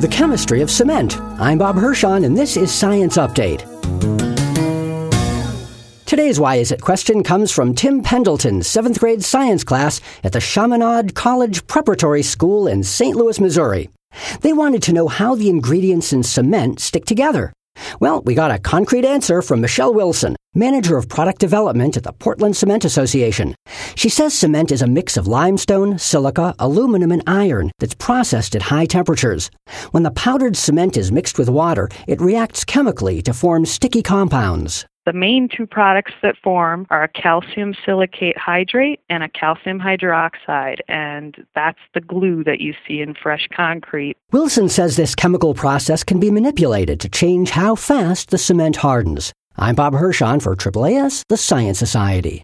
The chemistry of cement. I'm Bob Hirschon, and this is Science Update. Today's Why Is It question comes from Tim Pendleton's 7th grade science class at the Chaminade College Preparatory School in St. Louis, Missouri. They wanted to know how the ingredients in cement stick together. Well, we got a concrete answer from Michelle Wilson, manager of product development at the Portland Cement Association. She says cement is a mix of limestone, silica, aluminum, and iron that's processed at high temperatures. When the powdered cement is mixed with water, it reacts chemically to form sticky compounds. The main two products that form are a calcium silicate hydrate and a calcium hydroxide, and that's the glue that you see in fresh concrete. Wilson says this chemical process can be manipulated to change how fast the cement hardens. I'm Bob Hirschon for AAAS, the Science Society.